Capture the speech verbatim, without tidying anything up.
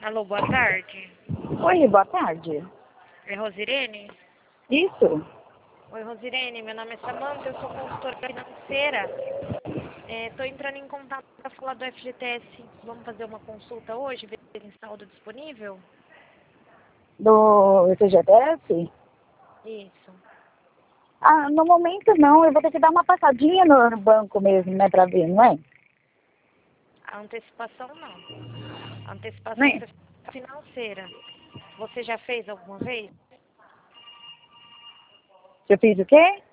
Alô, boa tarde. Oi, boa tarde. É Rosirene? Isso? Oi, Rosirene, meu nome é Samanta, eu sou consultora financeira. Estou entrando em contato para falar do F G T S. Vamos fazer uma consulta hoje, ver se tem saldo disponível? Do F G T S? Isso. Ah, no momento não, eu vou ter que dar uma passadinha no, no banco mesmo, né, pra ver, não é? A antecipação não. A antecipação Né? é financeira. Você já fez alguma vez? Eu fiz o quê?